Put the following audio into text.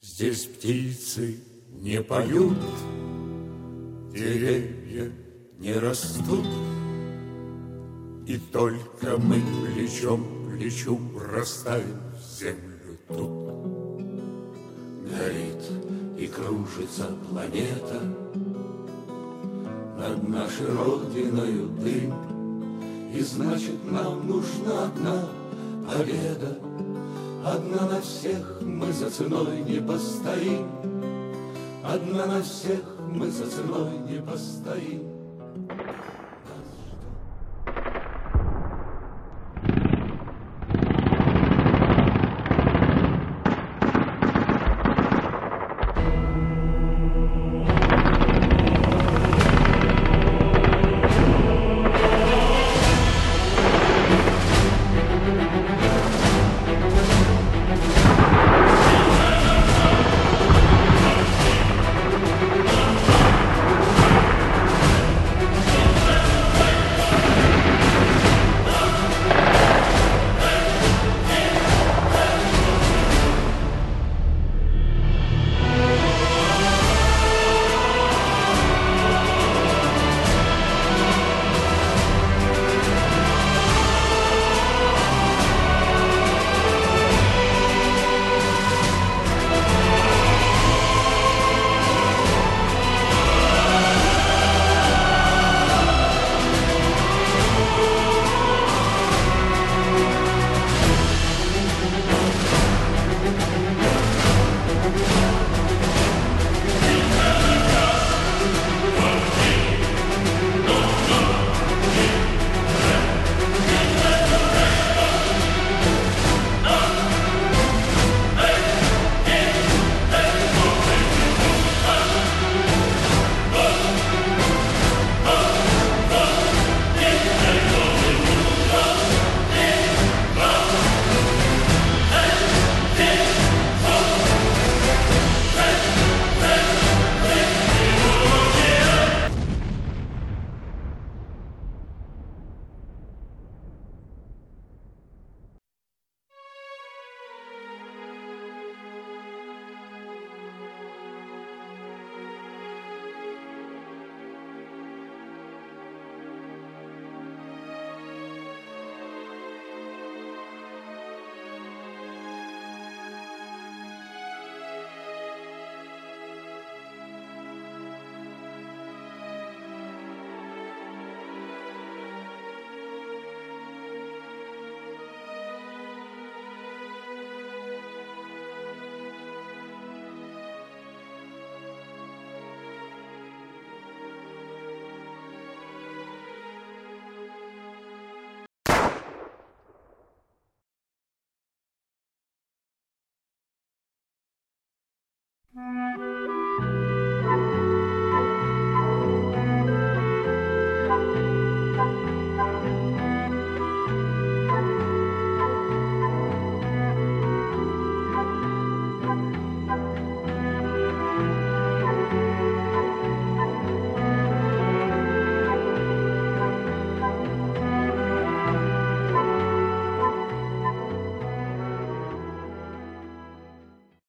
Здесь птицы не поют, деревья не растут, и только мы плечом к плечу растаем в землю тут. Горит и кружится планета, над нашей родиною дым, и значит нам нужна одна победа. Одна на всех мы за ценой не постоим, одна на всех мы за ценой не постоим.